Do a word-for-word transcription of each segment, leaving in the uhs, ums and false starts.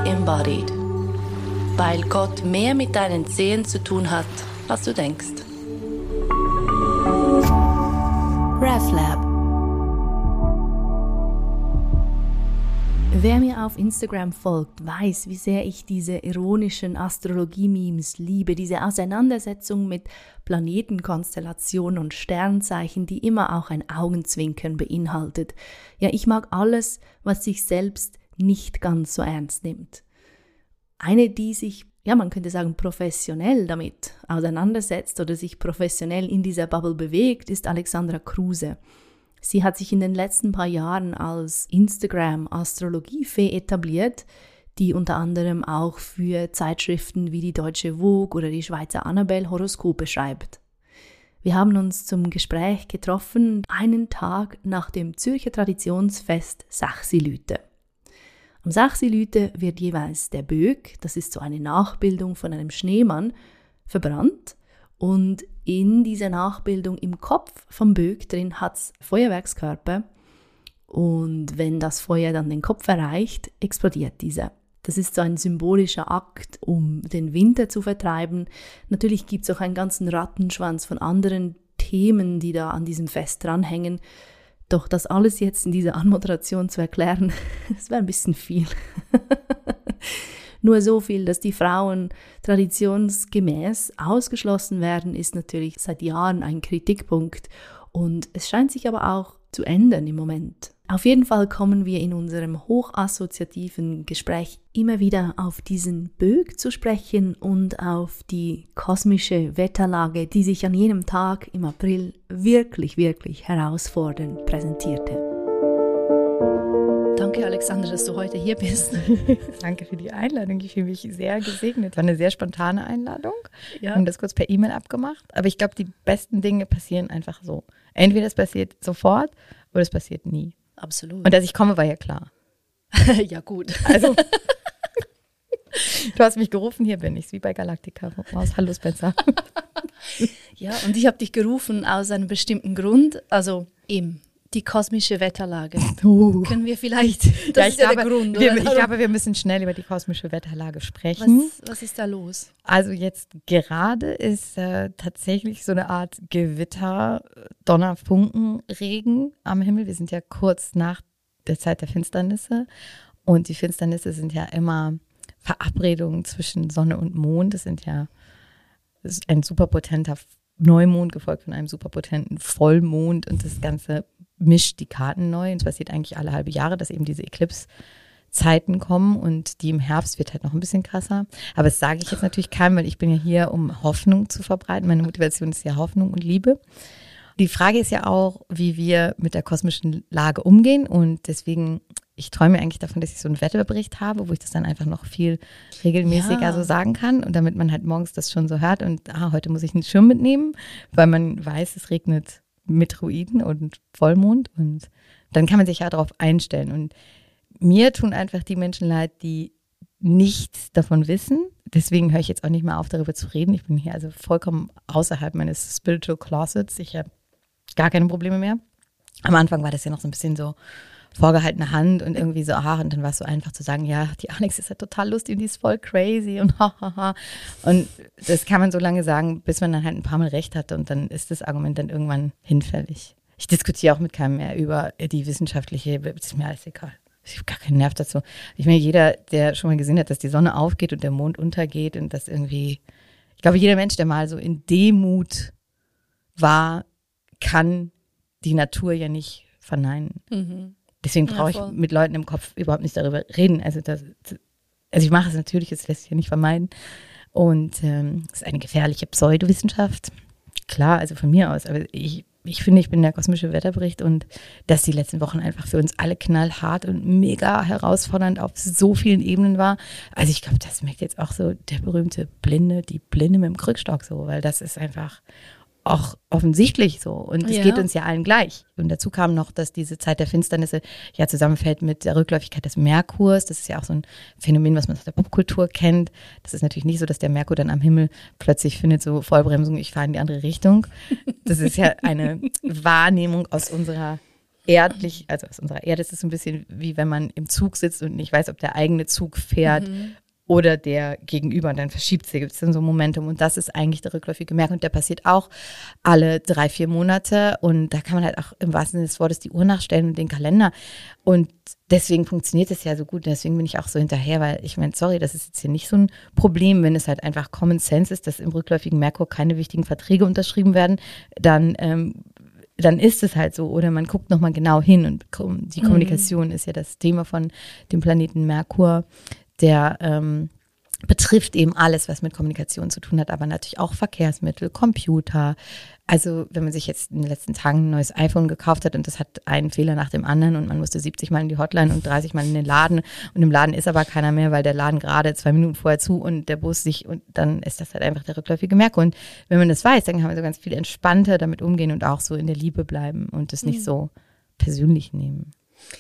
embodied. Weil Gott mehr mit deinen Zehen zu tun hat, als du denkst. RefLab. Wer mir auf Instagram folgt, weiß, wie sehr ich diese ironischen Astrologie-Memes liebe, diese Auseinandersetzung mit Planetenkonstellationen und Sternzeichen, die immer auch ein Augenzwinkern beinhaltet. Ja, ich mag alles, was sich selbst nicht ganz so ernst nimmt. Eine, die sich, ja, man könnte sagen, professionell damit auseinandersetzt oder sich professionell in dieser Bubble bewegt, ist Alexandra Kruse. Sie hat sich in den letzten paar Jahren als Instagram-Astrologiefee etabliert, die unter anderem auch für Zeitschriften wie die Deutsche Vogue oder die Schweizer Annabelle Horoskope schreibt. Wir haben uns zum Gespräch getroffen, einen Tag nach dem Zürcher Traditionsfest Sechsilüte. Am Sechsilüte wird jeweils der Böck, das ist so eine Nachbildung von einem Schneemann, verbrannt. Und in dieser Nachbildung im Kopf vom Böck drin hat es Feuerwerkskörper. Und wenn das Feuer dann den Kopf erreicht, explodiert dieser. Das ist so ein symbolischer Akt, um den Winter zu vertreiben. Natürlich gibt es auch einen ganzen Rattenschwanz von anderen Themen, die da an diesem Fest dranhängen. Doch das alles jetzt in dieser Anmoderation zu erklären, das wäre ein bisschen viel. Nur so viel, dass die Frauen traditionsgemäß ausgeschlossen werden, ist natürlich seit Jahren ein Kritikpunkt. Und es scheint sich aber auch zu ändern im Moment. Auf jeden Fall kommen wir in unserem hochassoziativen Gespräch immer wieder auf diesen Böck zu sprechen und auf die kosmische Wetterlage, die sich an jenem Tag im April wirklich, wirklich herausfordernd präsentierte. Danke, Alexandra, dass du heute hier bist. Danke für die Einladung. Ich fühle mich sehr gesegnet. War eine sehr spontane Einladung. Ja. Wir haben das kurz per E-Mail abgemacht. Aber ich glaube, die besten Dinge passieren einfach so. Entweder es passiert sofort oder es passiert nie. Absolut. Und dass ich komme, war ja klar. Ja, gut. Also, du hast mich gerufen, hier bin ich, wie bei Galactica. Aus Hallo Spencer. Ja, und ich habe dich gerufen aus einem bestimmten Grund, also eben die kosmische Wetterlage. Uh. Können wir vielleicht, das ja, ist ja glaube, der Grund. Wir, oder? ich glaube, wir müssen schnell über die kosmische Wetterlage sprechen. Was, was ist da los? Also jetzt gerade ist äh, tatsächlich so eine Art Gewitter, Donner, Funken, Regen am Himmel. Wir sind ja kurz nach der Zeit der Finsternisse und die Finsternisse sind ja immer Verabredungen zwischen Sonne und Mond. Das sind ja das ist ein superpotenter Neumond gefolgt von einem superpotenten Vollmond und das Ganze mischt die Karten neu. Und es passiert eigentlich alle halbe Jahre, dass eben diese Eclipse-Zeiten kommen und die im Herbst wird halt noch ein bisschen krasser. Aber das sage ich jetzt natürlich keinem, weil ich bin ja hier, um Hoffnung zu verbreiten. Meine Motivation ist ja Hoffnung und Liebe. Die Frage ist ja auch, wie wir mit der kosmischen Lage umgehen und deswegen, ich träume eigentlich davon, dass ich so einen Wetterbericht habe, wo ich das dann einfach noch viel regelmäßiger ja. so sagen kann und damit man halt morgens das schon so hört und ah, heute muss ich einen Schirm mitnehmen, weil man weiß, es regnet Meteoroiden und Vollmond und dann kann man sich ja darauf einstellen und mir tun einfach die Menschen leid, die nichts davon wissen. Deswegen höre ich jetzt auch nicht mehr auf, darüber zu reden. Ich bin hier also vollkommen außerhalb meines Spiritual Closets. Ich habe gar keine Probleme mehr. Am Anfang war das ja noch so ein bisschen so vorgehaltene Hand und irgendwie so, aha, und dann war es so einfach zu sagen, ja, die Alex ist ja total lustig und die ist voll crazy und hahaha. Und das kann man so lange sagen, bis man dann halt ein paar Mal recht hatte und dann ist das Argument dann irgendwann hinfällig. Ich diskutiere auch mit keinem mehr über die wissenschaftliche, ist mir alles egal. Ich habe gar keinen Nerv dazu. Ich meine, jeder, der schon mal gesehen hat, dass die Sonne aufgeht und der Mond untergeht und das irgendwie, ich glaube, jeder Mensch, der mal so in Demut war, kann die Natur ja nicht verneinen. Mhm. Deswegen brauche ich mit Leuten im Kopf überhaupt nicht darüber reden. Also, das, also ich mache es natürlich, es lässt sich ja nicht vermeiden. Und ähm, es ist eine gefährliche Pseudowissenschaft. Klar, also von mir aus. Aber ich, ich finde, ich bin der kosmische Wetterbericht und dass die letzten Wochen einfach für uns alle knallhart und mega herausfordernd auf so vielen Ebenen war. Also ich glaube, das merkt jetzt auch so der berühmte Blinde, die Blinde mit dem Krückstock so, weil das ist einfach auch offensichtlich so und es ja. geht uns ja allen gleich. Und dazu kam noch, dass diese Zeit der Finsternisse ja zusammenfällt mit der Rückläufigkeit des Merkurs. Das ist ja auch so ein Phänomen, was man aus der Popkultur kennt. Das ist natürlich nicht so, dass der Merkur dann am Himmel plötzlich findet, so Vollbremsung, ich fahre in die andere Richtung. Das ist ja eine Wahrnehmung aus unserer erdlich, also aus unserer Erde ist es so ein bisschen wie wenn man im Zug sitzt und nicht weiß, ob der eigene Zug fährt mhm. oder der gegenüber. Und dann verschiebt sich, gibt es dann so ein Momentum. Und das ist eigentlich der rückläufige Merkur. Und der passiert auch alle drei, vier Monate. Und da kann man halt auch im wahrsten Sinne des Wortes die Uhr nachstellen und den Kalender. Und deswegen funktioniert es ja so gut. Deswegen bin ich auch so hinterher, weil ich meine, sorry, das ist jetzt hier nicht so ein Problem, wenn es halt einfach Common Sense ist, dass im rückläufigen Merkur keine wichtigen Verträge unterschrieben werden, dann ähm, dann ist es halt so. Oder man guckt nochmal genau hin und die Kommunikation mhm. ist ja das Thema von dem Planeten Merkur, der ähm, betrifft eben alles, was mit Kommunikation zu tun hat, aber natürlich auch Verkehrsmittel, Computer. Also wenn man sich jetzt in den letzten Tagen ein neues iPhone gekauft hat und das hat einen Fehler nach dem anderen und man musste siebzig Mal in die Hotline und dreißig Mal in den Laden und im Laden ist aber keiner mehr, weil der Laden gerade zwei Minuten vorher zu und der Bus sich und dann ist das halt einfach der rückläufige Merkur. Und wenn man das weiß, dann kann man so ganz viel entspannter damit umgehen und auch so in der Liebe bleiben und das nicht mhm. so persönlich nehmen.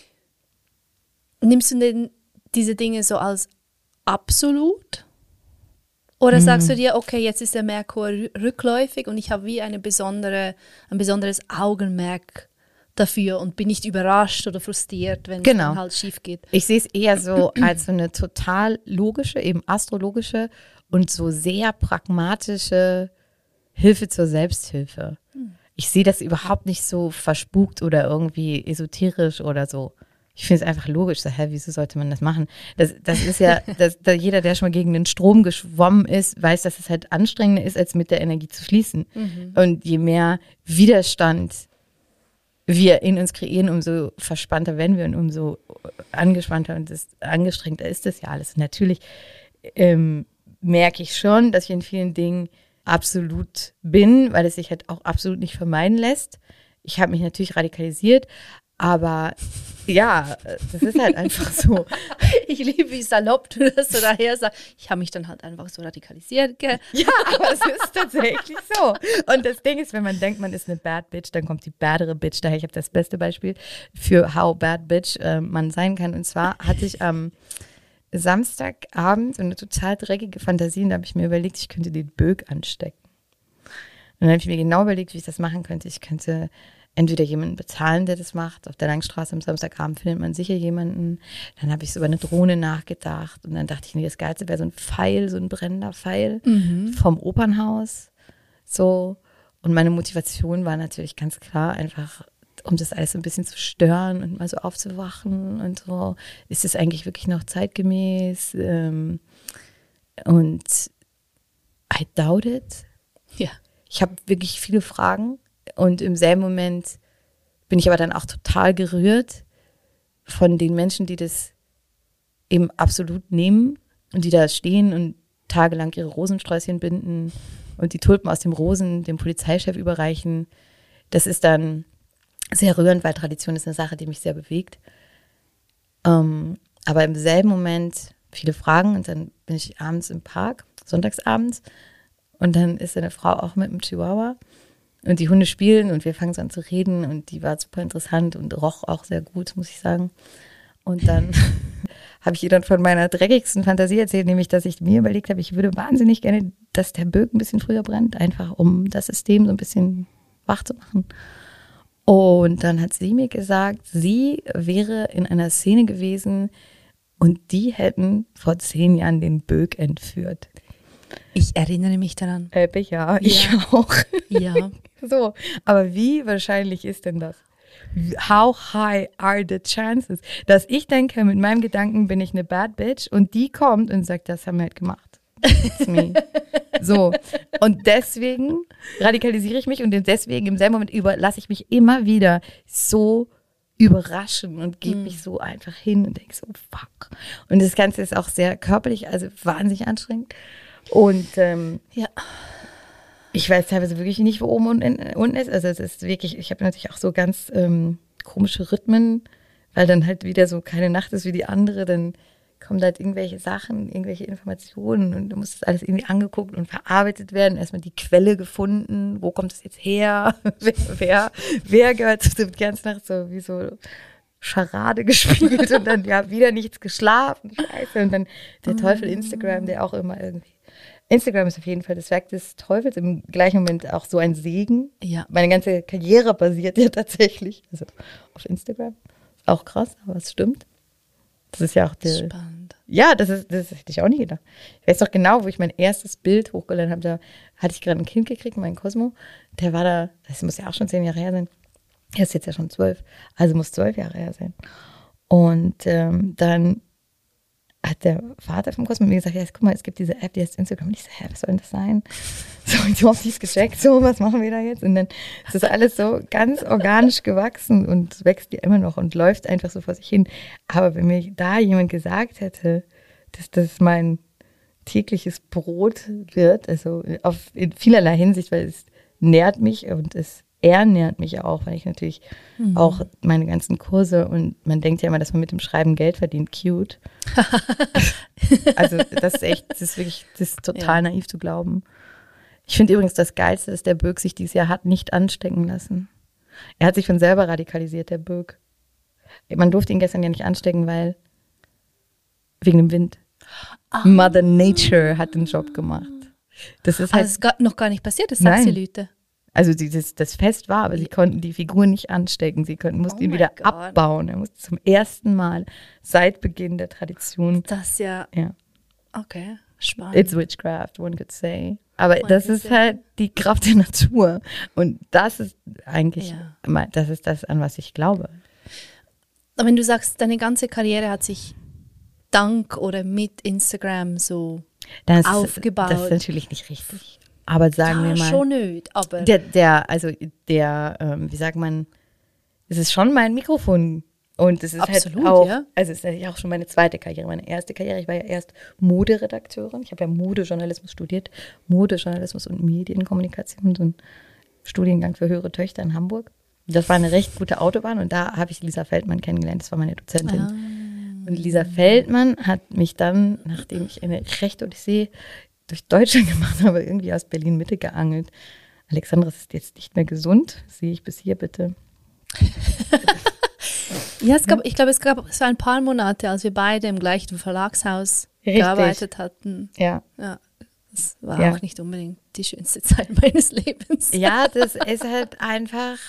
Nimmst du denn diese Dinge so als absolut? Oder sagst du dir, okay, jetzt ist der Merkur rückläufig und ich habe wie eine besondere, ein besonderes Augenmerk dafür und bin nicht überrascht oder frustriert, wenn genau. es dann halt schief geht? Ich sehe es eher so als so eine total logische, eben astrologische und so sehr pragmatische Hilfe zur Selbsthilfe. Hm. Ich sehe das überhaupt nicht so verspukt oder irgendwie esoterisch oder so. Ich finde es einfach logisch, so, hä, wieso sollte man das machen? Das, das ist ja, das, da jeder, der schon mal gegen den Strom geschwommen ist, weiß, dass es halt anstrengender ist, als mit der Energie zu fließen. Mhm. Und je mehr Widerstand wir in uns kreieren, umso verspannter werden wir und umso angespannter und das, angestrengter ist das ja alles. Und natürlich ähm, merke ich schon, dass ich in vielen Dingen absolut bin, weil es sich halt auch absolut nicht vermeiden lässt. Ich habe mich natürlich radikalisiert, aber ja, das ist halt einfach so. Ich liebe, wie salopp du das so daher sagst. Ich habe mich dann halt einfach so radikalisiert. Gell? Ja, aber es ist tatsächlich so. Und das Ding ist, wenn man denkt, man ist eine Bad Bitch, dann kommt die badere Bitch daher. Ich habe das beste Beispiel für how bad Bitch äh, man sein kann. Und zwar hatte ich am Samstagabend so eine total dreckige Fantasie und da habe ich mir überlegt, ich könnte den Böck anstecken. Und dann habe ich mir genau überlegt, wie ich das machen könnte. Ich könnte entweder jemanden bezahlen, der das macht. Auf der Langstraße am Samstagabend findet man sicher jemanden. Dann habe ich so über eine Drohne nachgedacht. Und dann dachte ich, nee, das Geilste wäre so ein Pfeil, so ein brennender Pfeil mhm. vom Opernhaus. So. Und meine Motivation war natürlich ganz klar einfach, um das alles so ein bisschen zu stören und mal so aufzuwachen und so. Ist es eigentlich wirklich noch zeitgemäß? Ähm, und I doubt it. Ja. Ich habe wirklich viele Fragen. Und im selben Moment bin ich aber dann auch total gerührt von den Menschen, die das eben absolut nehmen und die da stehen und tagelang ihre Rosensträußchen binden und die Tulpen aus dem Rosen dem Polizeichef überreichen. Das ist dann sehr rührend, weil Tradition ist eine Sache, die mich sehr bewegt. Ähm, aber im selben Moment viele Fragen und dann bin ich abends im Park, sonntagsabends und dann ist eine Frau auch mit einem Chihuahua. Und die Hunde spielen und wir fangen so an zu reden und die war super interessant und roch auch sehr gut, muss ich sagen. Und dann habe ich ihr dann von meiner dreckigsten Fantasie erzählt, nämlich, dass ich mir überlegt habe, ich würde wahnsinnig gerne, dass der Böck ein bisschen früher brennt, einfach um das System so ein bisschen wach zu machen. Und dann hat sie mir gesagt, sie wäre in einer Szene gewesen und die hätten vor zehn Jahren den Böck entführt. Ich erinnere mich daran. Äh, ja, ja, ich auch. Ja. So, aber wie wahrscheinlich ist denn das? How high are the chances? Dass ich denke, mit meinem Gedanken bin ich eine Bad Bitch und die kommt und sagt, das haben wir halt gemacht. It's me. So, und deswegen radikalisiere ich mich und deswegen im selben Moment über, lasse ich mich immer wieder so überraschen und gebe mm. mich so einfach hin und denke so, fuck. Und das Ganze ist auch sehr körperlich, also wahnsinnig anstrengend. Und ähm, ja. ich weiß teilweise wirklich nicht, wo oben und unten ist. Also es ist wirklich, ich habe natürlich auch so ganz ähm, komische Rhythmen, weil dann halt wieder so keine Nacht ist wie die andere. Dann kommen halt irgendwelche Sachen, irgendwelche Informationen und dann muss das alles irgendwie angeguckt und verarbeitet werden. Erstmal die Quelle gefunden, wo kommt das jetzt her? wer, wer, wer gehört zu dem ganzen Nacht so wie so Scharade gespielt und dann ja wieder nichts geschlafen, scheiße. Und dann der Teufel Instagram, der auch immer irgendwie Instagram ist auf jeden Fall das Werk des Teufels, im gleichen Moment auch so ein Segen. Ja. Meine ganze Karriere basiert ja tatsächlich also auf Instagram. Auch krass, aber es stimmt. Das ist ja auch der. Spannend. Ja, das ist, das hätte ich auch nie gedacht. Ich weiß doch genau, wo ich mein erstes Bild hochgeladen habe. Da hatte ich gerade ein Kind gekriegt, meinen Cosmo. Der war da, das muss ja auch schon zehn Jahre her sein. Er ist jetzt ja schon zwölf. Also muss zwölf Jahre her sein. Und ähm, dann hat der Vater vom Cosmo mir gesagt, ja, guck mal, es gibt diese App, die heißt Instagram. Und ich so, hä, was soll denn das sein? So, ich habe dies gecheckt, so, was machen wir da jetzt? Und dann ist das alles so ganz organisch gewachsen und wächst ja immer noch und läuft einfach so vor sich hin. Aber wenn mir da jemand gesagt hätte, dass das mein tägliches Brot wird, also auf, in vielerlei Hinsicht, weil es nährt mich und es ernährt mich auch, weil ich natürlich mhm. auch meine ganzen Kurse und man denkt ja immer, dass man mit dem Schreiben Geld verdient, cute. Also das ist echt, das ist wirklich, das ist total ja. naiv zu glauben. Ich finde übrigens das Geilste, dass der Birk sich dieses Jahr hat nicht anstecken lassen. Er hat sich von selber radikalisiert, der Birk. Man durfte ihn gestern ja nicht anstecken, weil wegen dem Wind. Oh. Mother Nature hat den Job gemacht. Das ist halt, also es ist noch gar nicht passiert, das sagt die Leute. Also dieses, das Fest war, aber sie konnten die Figur nicht anstecken. Sie konnten, mussten oh ihn wieder God. abbauen. Er musste zum ersten Mal seit Beginn der Tradition. Das ja. Ja. Okay, spannend. It's witchcraft, one could say. Aber one das ist say. halt die Kraft der Natur. Und das ist eigentlich, ja. das ist das, an was ich glaube. Aber wenn du sagst, deine ganze Karriere hat sich dank oder mit Instagram so das, aufgebaut. Das ist natürlich nicht richtig. Aber sagen ja, wir mal. schon nicht, aber. Der, der, also der, ähm, wie sagt man, es ist schon mein Mikrofon. Und es ist Absolut, halt auch, ja. also es ist ja auch schon meine zweite Karriere, meine erste Karriere. Ich war ja erst Moderedakteurin. Ich habe ja Modejournalismus studiert. Modejournalismus und Medienkommunikation, so ein Studiengang für höhere Töchter in Hamburg. Das war eine recht gute Autobahn und da habe ich Lisa Feldmann kennengelernt. Das war meine Dozentin. Ah. Und Lisa Feldmann hat mich dann, nachdem ich eine rechte Odyssee durch Deutschland gemacht habe, irgendwie aus Berlin-Mitte geangelt. Alexandra ist jetzt nicht mehr gesund. Sehe ich bis hier bitte. Ja, es gab, ich glaube, es gab so ein paar Monate, als wir beide im gleichen Verlagshaus Richtig. gearbeitet hatten. Ja. Ja. Das war ja. auch nicht unbedingt die schönste Zeit meines Lebens. Ja, das ist halt einfach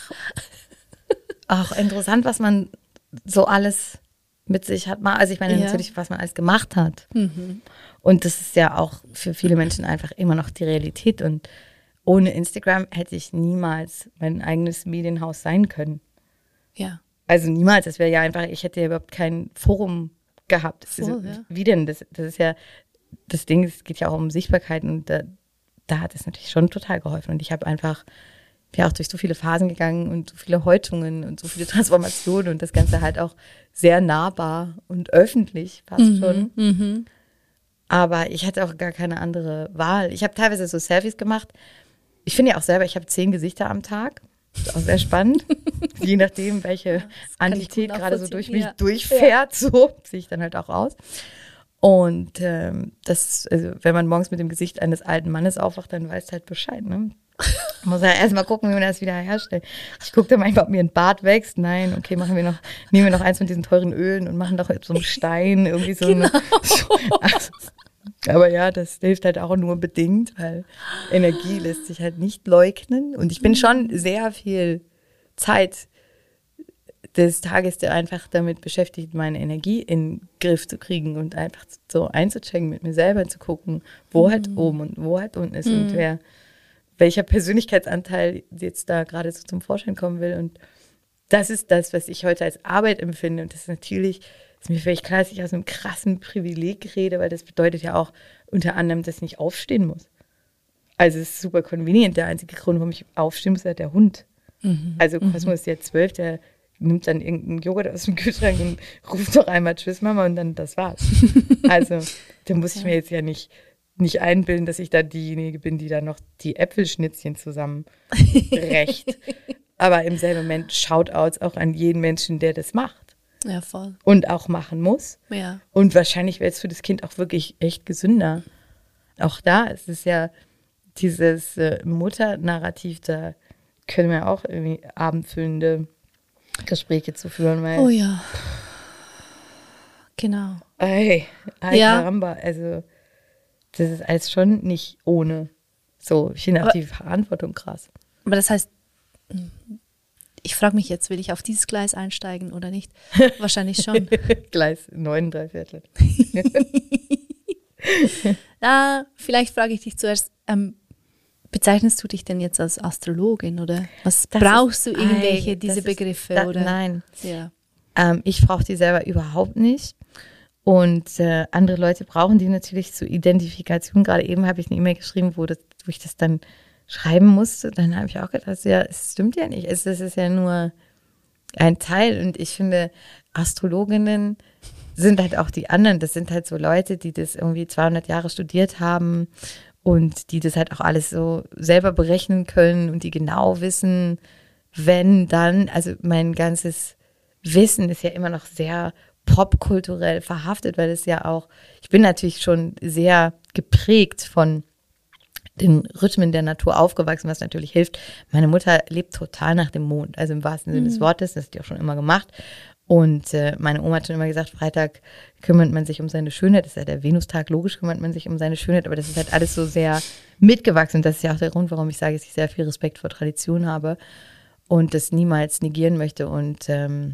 auch interessant, was man so alles mit sich hat. Also ich meine ja. natürlich, was man alles gemacht hat. Mhm. Und das ist ja auch für viele Menschen einfach immer noch die Realität. Und ohne Instagram hätte ich niemals mein eigenes Medienhaus sein können. Ja. Also niemals. Das wäre ja einfach, ich hätte ja überhaupt kein Forum gehabt. Voll, also, ja. Wie denn? Das, das ist ja, das Ding, es geht ja auch um Sichtbarkeit. Und da, da hat es natürlich schon total geholfen. Und ich habe einfach, bin auch durch so viele Phasen gegangen und so viele Häutungen und so viele Transformationen und das Ganze halt auch sehr nahbar und öffentlich fast mhm, schon. Mhm. Aber ich hatte auch gar keine andere Wahl. Ich habe teilweise so Selfies gemacht. Ich finde ja auch selber, ich habe zehn Gesichter am Tag. Das ist auch sehr spannend. Je nachdem, welche Antität gerade so durch mich ja. durchfährt, so sehe ich dann halt auch aus. Und ähm, das, also wenn man morgens mit dem Gesicht eines alten Mannes aufwacht, dann weiß halt Bescheid, ne? Muss ja erstmal gucken, wie man das wieder herstellt. Ich gucke dann manchmal, ob mir ein Bart wächst. Nein, okay, machen wir noch, nehmen wir noch eins von diesen teuren Ölen und machen doch so einen Stein, irgendwie so. Genau. Eine, also, aber ja, das hilft halt auch nur bedingt, weil Energie lässt sich halt nicht leugnen. Und ich bin schon sehr viel Zeit des Tages einfach damit beschäftigt, meine Energie in den Griff zu kriegen und einfach so einzuchecken, mit mir selber zu gucken, wo mhm. halt oben und wo halt unten ist mhm. und wer welcher Persönlichkeitsanteil jetzt da gerade so zum Vorschein kommen will. Und das ist das, was ich heute als Arbeit empfinde. Und das ist natürlich, ist mir völlig klar, dass ich aus einem krassen Privileg rede, weil das bedeutet ja auch unter anderem, dass ich nicht aufstehen muss. Also es ist super convenient. Der einzige Grund, warum ich aufstehen muss, ist halt der Hund. Mhm. Also Cosmo ist jetzt zwölf, der nimmt dann irgendeinen Joghurt aus dem Kühlschrank und ruft noch einmal Tschüss Mama und dann das war's. Also da muss ich mir jetzt ja nicht nicht einbilden, dass ich da diejenige bin, die da noch die Äpfelschnitzchen zusammenbrecht. Aber im selben Moment Shoutouts auch an jeden Menschen, der das macht. Ja, voll. Und auch machen muss. Ja. Und wahrscheinlich wäre es für das Kind auch wirklich echt gesünder. Auch da ist es ja dieses äh, Mutter-Narrativ, da können wir auch irgendwie abendfüllende Gespräche zu führen. Weil, oh ja. Genau. Ey, ay, ja. Caramba, also das ist alles schon nicht ohne. So, ich finde auch die Verantwortung krass. Aber das heißt, ich frage mich jetzt, will ich auf dieses Gleis einsteigen oder nicht? Wahrscheinlich schon. Gleis neun, drei Viertel. Na, vielleicht frage ich dich zuerst, ähm, bezeichnest du dich denn jetzt als Astrologin oder was Das brauchst ist, du irgendwelche, ei, diese das Begriffe? Ist, da, oder? Nein, Ja. ähm, ich brauche die selber überhaupt nicht. Und äh, andere Leute brauchen die natürlich zur Identifikation. Gerade eben habe ich eine E-Mail geschrieben, wo, das, wo ich das dann schreiben musste. Dann habe ich auch gedacht, ja, es stimmt ja nicht. Es, es ist ja nur ein Teil. Und ich finde, Astrologinnen sind halt auch die anderen. Das sind halt so Leute, die das irgendwie zweihundert Jahre studiert haben und die das halt auch alles so selber berechnen können und die genau wissen, wenn dann, also mein ganzes Wissen ist ja immer noch sehr popkulturell verhaftet, weil es ja auch, ich bin natürlich schon sehr geprägt von den Rhythmen der Natur aufgewachsen, was natürlich hilft. Meine Mutter lebt total nach dem Mond, also im wahrsten Sinne des Wortes, das hat die auch schon immer gemacht. Und äh, meine Oma hat schon immer gesagt, Freitag kümmert man sich um seine Schönheit, das ist ja der Venustag, logisch kümmert man sich um seine Schönheit, aber das ist halt alles so sehr mitgewachsen. Das ist ja auch der Grund, warum ich sage, dass ich sehr viel Respekt vor Tradition habe und das niemals negieren möchte. Und ähm,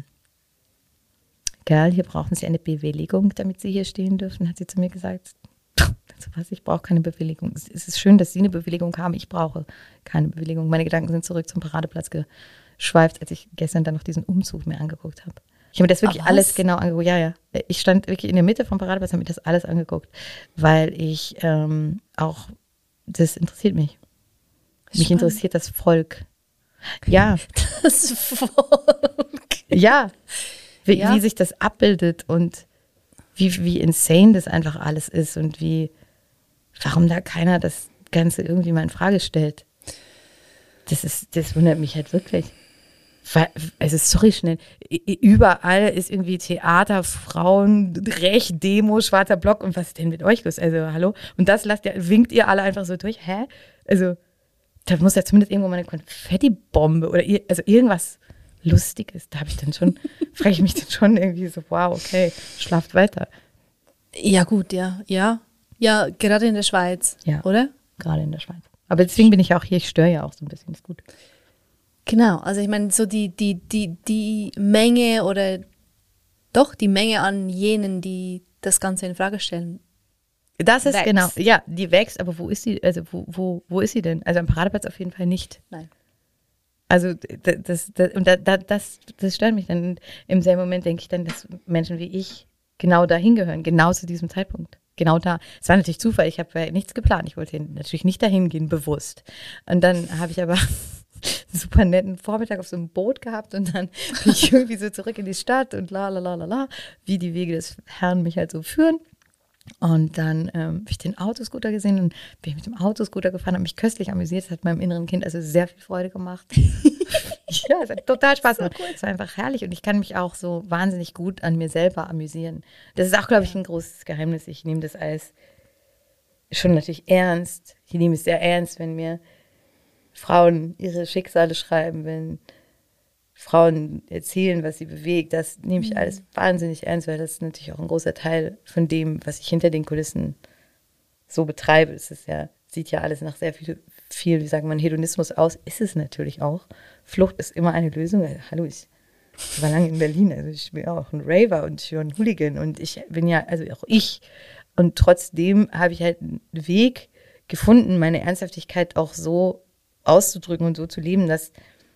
Girl, hier brauchen Sie eine Bewilligung, damit Sie hier stehen dürfen, hat sie zu mir gesagt. Also was, ich brauche keine Bewilligung. Es ist schön, dass Sie eine Bewilligung haben, ich brauche keine Bewilligung. Meine Gedanken sind zurück zum Paradeplatz geschweift, als ich gestern dann noch diesen Umzug mir angeguckt habe. Ich habe mir das wirklich Ach, alles genau angeguckt. Ja, ja. Ich stand wirklich in der Mitte vom Paradeplatz und habe mir das alles angeguckt, weil ich ähm, auch, das interessiert mich. Mich Spannend. interessiert das Volk. Ja. Das Volk. Ja. Wie, Ja. wie sich das abbildet und wie, wie insane das einfach alles ist und wie, warum da keiner das Ganze irgendwie mal in Frage stellt. Das ist, das wundert mich halt wirklich. Weil, also sorry schnell, überall ist irgendwie Theater, Frauenrecht, Demo, schwarzer Block und was ist denn mit euch los? Also hallo? Und das lasst ihr, winkt ihr alle einfach so durch? Hä? Also da muss ja zumindest irgendwo mal eine Konfettibombe oder ir- also irgendwas Lustiges. Da habe ich dann schon, frage ich mich dann schon irgendwie so, wow, okay, schlaft weiter. Ja gut, ja, ja. Ja, gerade in der Schweiz, Ja. oder? Gerade in der Schweiz. Aber deswegen bin ich ja auch hier, ich störe ja auch so ein bisschen, ist gut. Genau, also ich meine, so die, die, die, die Menge oder doch die Menge an jenen, die das Ganze in Frage stellen. Das ist Wächst. genau, ja, die wächst, aber wo ist sie, also wo, wo, wo ist sie denn? Also am Paradeplatz auf jeden Fall nicht. Nein. Also das, das, das, und da, da, das, das stört mich dann. Und im selben Moment denke ich dann, dass Menschen wie ich genau dahin gehören, genau zu diesem Zeitpunkt. Genau da. Es war natürlich Zufall, ich habe ja nichts geplant. Ich wollte natürlich nicht dahin gehen, bewusst. Und dann habe ich aber einen super netten Vormittag auf so einem Boot gehabt und dann bin ich irgendwie so zurück in die Stadt und la la la la la, wie die Wege des Herrn mich halt so führen. Und dann ähm, habe ich den Autoscooter gesehen und bin mit dem Autoscooter gefahren, habe mich köstlich amüsiert. Das hat meinem inneren Kind also sehr viel Freude gemacht. Ja, es hat total Spaß gemacht. Es war einfach herrlich und ich kann mich auch so wahnsinnig gut an mir selber amüsieren. Das ist auch, glaube ich, ein großes Geheimnis. Ich nehme das als schon natürlich ernst. Ich nehme es sehr ernst, wenn mir Frauen ihre Schicksale schreiben, wenn Frauen erzählen, was sie bewegt. Das nehme ich alles wahnsinnig ernst, weil das ist natürlich auch ein großer Teil von dem, was ich hinter den Kulissen so betreibe. Es ist ja, sieht ja alles nach sehr viel, viel, wie sagt man, Hedonismus aus. Ist es natürlich auch. Flucht ist immer eine Lösung. Also, hallo, ich war lange in Berlin, also ich bin auch ein Raver und ich bin ein Hooligan und ich bin ja, also auch ich. Und trotzdem habe ich halt einen Weg gefunden, meine Ernsthaftigkeit auch so auszudrücken und so zu leben, dass,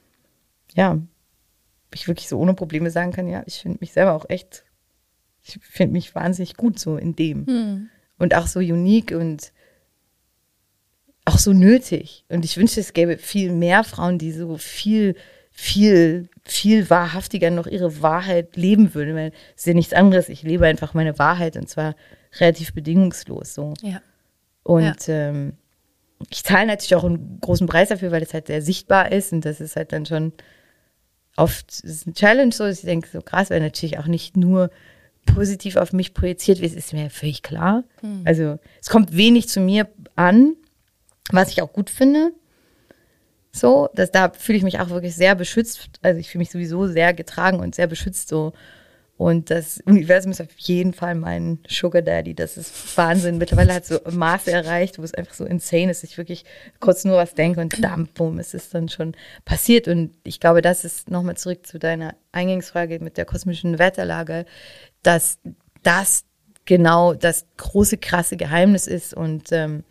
ja, ich wirklich so ohne Probleme sagen kann, ja, ich finde mich selber auch echt, ich finde mich wahnsinnig gut so in dem. Hm. Und auch so unique und auch so nötig. Und ich wünschte, es gäbe viel mehr Frauen, die so viel, viel, viel wahrhaftiger noch ihre Wahrheit leben würden. Weil es ist ja nichts anderes. Ich lebe einfach meine Wahrheit und zwar relativ bedingungslos so. Ja. Und ja. ähm, ich zahle natürlich auch einen großen Preis dafür, weil es halt sehr sichtbar ist und das ist halt dann schon oft ist eine Challenge so, dass ich denke, so krass, weil natürlich auch nicht nur positiv auf mich projiziert wird, ist mir völlig klar. Hm. Also es kommt wenig zu mir an, was ich auch gut finde. So, dass da fühle ich mich auch wirklich sehr beschützt. Also ich fühle mich sowieso sehr getragen und sehr beschützt so. Und das Universum ist auf jeden Fall mein Sugar Daddy. Das ist Wahnsinn. Mittlerweile hat es so Maße erreicht, wo es einfach so insane ist, dass ich wirklich kurz nur was denke und dann, boom, es ist dann schon passiert. Und ich glaube, das ist nochmal zurück zu deiner Eingangsfrage mit der kosmischen Wetterlage, dass das genau das große, krasse Geheimnis ist. Und ähm,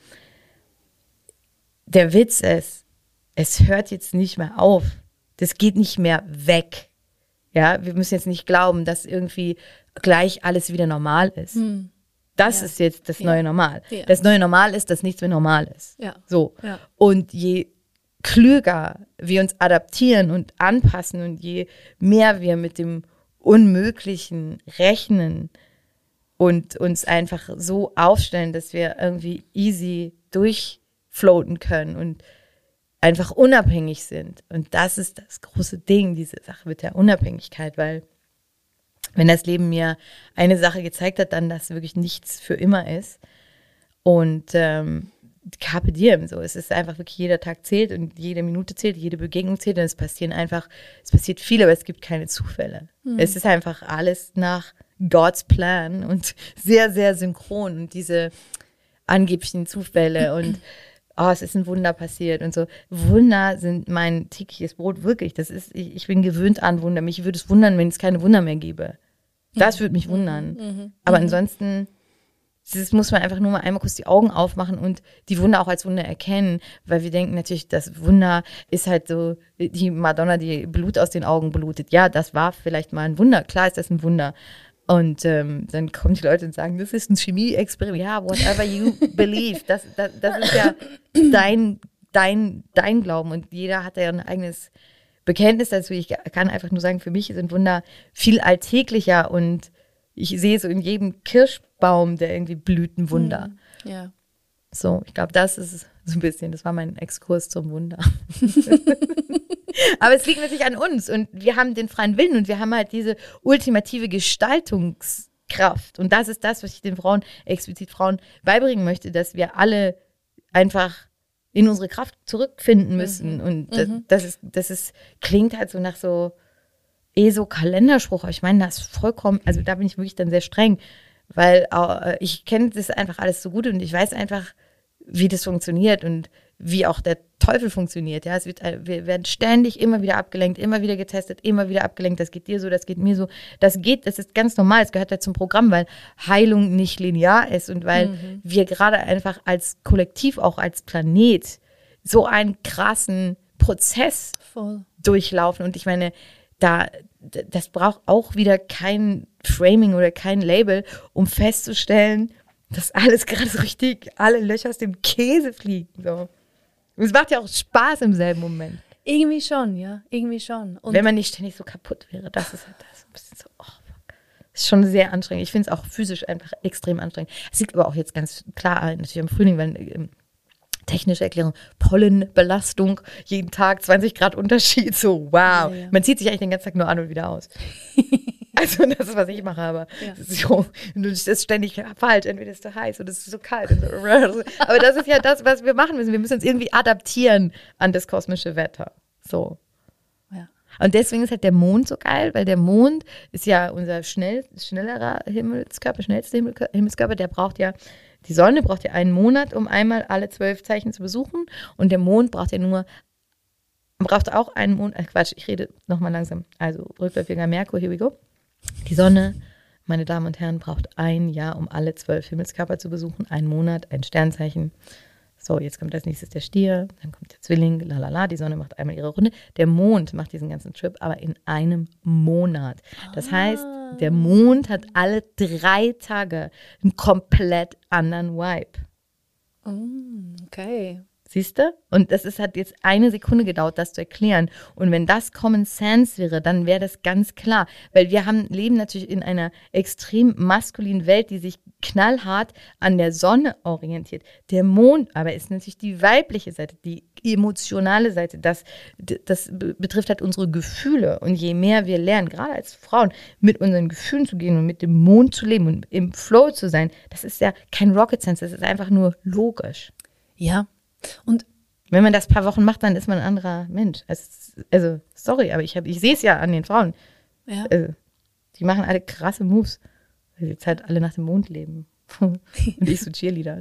der Witz ist, es hört jetzt nicht mehr auf. Das geht nicht mehr weg. Ja, wir müssen jetzt nicht glauben, dass irgendwie gleich alles wieder normal ist. Hm. Das ja. ist jetzt das neue ja. Normal. Ja. Das neue Normal ist, dass nichts mehr normal ist. Ja. So. Ja. Und je klüger wir uns adaptieren und anpassen und je mehr wir mit dem Unmöglichen rechnen und uns einfach so aufstellen, dass wir irgendwie easy durchfloaten können und einfach unabhängig sind. Und das ist das große Ding, diese Sache mit der Unabhängigkeit, weil wenn das Leben mir eine Sache gezeigt hat, dann, dass wirklich nichts für immer ist. Und ähm, Carpe diem, so. Es ist einfach wirklich, jeder Tag zählt und jede Minute zählt, jede Begegnung zählt und es passieren einfach, es passiert viel, aber es gibt keine Zufälle. Mhm. Es ist einfach alles nach God's Plan und sehr, sehr synchron und diese angeblichen Zufälle und oh, es ist ein Wunder passiert und so. Wunder sind mein tägliches Brot, wirklich. Das ist, ich, ich bin gewöhnt an Wunder. Mich würde es wundern, wenn es keine Wunder mehr gäbe. Das würde mich wundern. Mhm. Aber mhm. ansonsten, das muss man einfach nur mal einmal kurz die Augen aufmachen und die Wunder auch als Wunder erkennen, weil wir denken natürlich, das Wunder ist halt so die Madonna, die Blut aus den Augen blutet. Ja, das war vielleicht mal ein Wunder. Klar ist das ein Wunder. Und ähm, dann kommen die Leute und sagen, das ist ein Chemie-Experiment. Ja, whatever you believe. Das, das, das ist ja dein, dein, dein Glauben. Und jeder hat ja ein eigenes Bekenntnis dazu. Ich kann einfach nur sagen, für mich sind Wunder viel alltäglicher. Und ich sehe so in jedem Kirschbaum, der irgendwie blüht, ein Wunder. Mhm. Ja. So, ich glaube, das ist so ein bisschen, das war mein Exkurs zum Wunder. Aber es liegt natürlich an uns und wir haben den freien Willen und wir haben halt diese ultimative Gestaltungskraft. Und das ist das, was ich den Frauen, explizit Frauen, beibringen möchte, dass wir alle einfach in unsere Kraft zurückfinden müssen. Mhm. Und das, mhm. das, ist, das ist, klingt halt so nach so, eh so Kalenderspruch. Aber ich meine, das ist vollkommen, also da bin ich wirklich dann sehr streng, weil äh, ich kenne das einfach alles so gut und ich weiß einfach, wie das funktioniert und wie auch der Teufel funktioniert. Ja, es wird, wir werden ständig immer wieder abgelenkt, immer wieder getestet, immer wieder abgelenkt. Das geht dir so, das geht mir so. Das geht, das ist ganz normal. Es gehört ja zum Programm, weil Heilung nicht linear ist und weil mhm. wir gerade einfach als Kollektiv, auch als Planet, so einen krassen Prozess Voll. durchlaufen. Und ich meine, da, das braucht auch wieder kein Framing oder kein Label, um festzustellen, dass alles gerade so richtig, alle Löcher aus dem Käse fliegen. So. Und es macht ja auch Spaß im selben Moment. Irgendwie schon, ja, irgendwie schon. Und wenn man nicht ständig so kaputt wäre, das ist halt das. Ein bisschen so, oh fuck. Das ist schon sehr anstrengend. Ich finde es auch physisch einfach extrem anstrengend. Es liegt aber auch jetzt ganz klar natürlich im Frühling, weil ähm, technische Erklärung, Pollenbelastung, jeden Tag zwanzig Grad Unterschied, so wow. Ja, ja. Man zieht sich eigentlich den ganzen Tag nur an und wieder aus. Also das ist, was ich mache, aber ja. so, das ist ständig falsch, entweder ist es zu heiß oder es ist so kalt. So. Aber das ist ja das, was wir machen müssen. Wir müssen uns irgendwie adaptieren an das kosmische Wetter. So. Ja. Und deswegen ist halt der Mond so geil, weil der Mond ist ja unser schnell, schnellerer Himmelskörper, schnellster Himmelskörper, der braucht ja, die Sonne braucht ja einen Monat, um einmal alle zwölf Zeichen zu besuchen und der Mond braucht ja nur braucht auch einen Monat, äh Quatsch, ich rede nochmal langsam, also rückläufiger Merkur, here we go. Die Sonne, meine Damen und Herren, braucht ein Jahr, um alle zwölf Himmelskörper zu besuchen. Ein Monat, ein Sternzeichen. So, jetzt kommt als nächstes der Stier, dann kommt der Zwilling, lalala, die Sonne macht einmal ihre Runde. Der Mond macht diesen ganzen Trip, aber in einem Monat. Das ah. heißt, der Mond hat alle drei Tage einen komplett anderen Vibe. Mm, okay. Siehst du? Und das ist, hat jetzt eine Sekunde gedauert, das zu erklären. Und wenn das Common Sense wäre, dann wäre das ganz klar. Weil wir haben, leben natürlich in einer extrem maskulinen Welt, die sich knallhart an der Sonne orientiert. Der Mond aber ist natürlich die weibliche Seite, die emotionale Seite. Das, das betrifft halt unsere Gefühle. Und je mehr wir lernen, gerade als Frauen, mit unseren Gefühlen zu gehen und mit dem Mond zu leben und im Flow zu sein, das ist ja kein Rocket Science, das ist einfach nur logisch. Ja. Und wenn man das ein paar Wochen macht, dann ist man ein anderer Mensch. Also, also sorry, aber ich, hab, ich sehe es ja an den Frauen. Ja. Also, Die machen alle krasse Moves, weil sie jetzt halt alle nach dem Mond leben. Und ich so Cheerleader.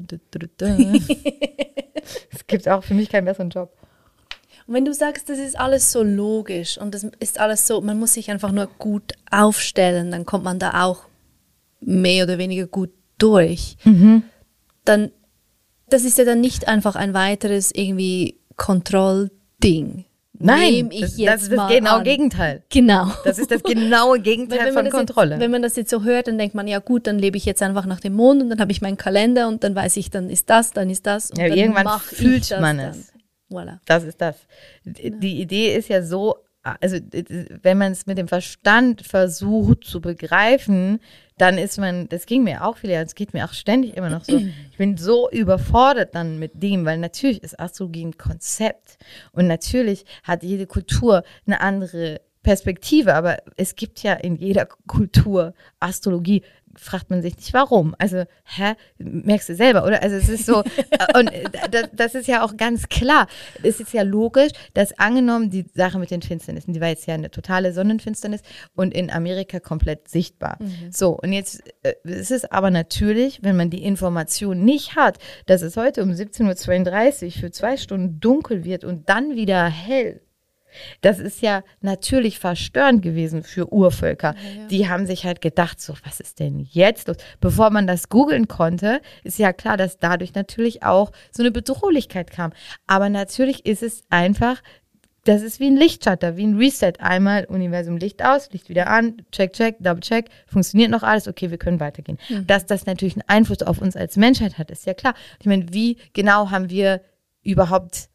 Es gibt auch für mich keinen besseren Job. Und wenn du sagst, das ist alles so logisch und das ist alles so, man muss sich einfach nur gut aufstellen, dann kommt man da auch mehr oder weniger gut durch. Mhm. Dann, das ist ja dann nicht einfach ein weiteres irgendwie Kontrollding. Nein, Nehm ich das, jetzt das ist das mal genaue an. Gegenteil. Genau. Das ist das genaue Gegenteil Wenn man von das Kontrolle. Jetzt, wenn man das jetzt so hört, dann denkt man, ja gut, dann lebe ich jetzt einfach nach dem Mond und dann habe ich meinen Kalender und dann weiß ich, dann ist das, dann ist das. Und Ja, dann irgendwann mach fühlt ich das man dann. es. Voilà. Das ist das. Die Idee ist ja so, also wenn man es mit dem Verstand versucht zu begreifen, dann ist man, das ging mir auch viele Jahre, es geht mir auch ständig immer noch so, ich bin so überfordert dann mit dem, weil natürlich ist Astrologie ein Konzept und natürlich hat jede Kultur eine andere Perspektive, aber es gibt ja in jeder Kultur Astrologie, fragt man sich nicht warum. Also, hä, merkst du selber, oder? Also es ist so, und das, das ist ja auch ganz klar. Es ist ja logisch, dass angenommen die Sache mit den Finsternissen, die war jetzt ja eine totale Sonnenfinsternis und in Amerika komplett sichtbar. Mhm. So, und jetzt äh, ist es aber natürlich, wenn man die Information nicht hat, dass es heute um siebzehn Uhr zweiunddreißig für zwei Stunden dunkel wird und dann wieder hell. Das ist ja natürlich verstörend gewesen für Urvölker. Ja, ja. Die haben sich halt gedacht, so, was ist denn jetzt los? Bevor man das googeln konnte, ist ja klar, dass dadurch natürlich auch so eine Bedrohlichkeit kam. Aber natürlich ist es einfach, das ist wie ein Lichtschalter, wie ein Reset. Einmal Universum Licht aus, Licht wieder an, check, check, double check, funktioniert noch alles, okay, wir können weitergehen. Mhm. Dass das natürlich einen Einfluss auf uns als Menschheit hat, ist ja klar. Ich meine, wie genau haben wir überhaupt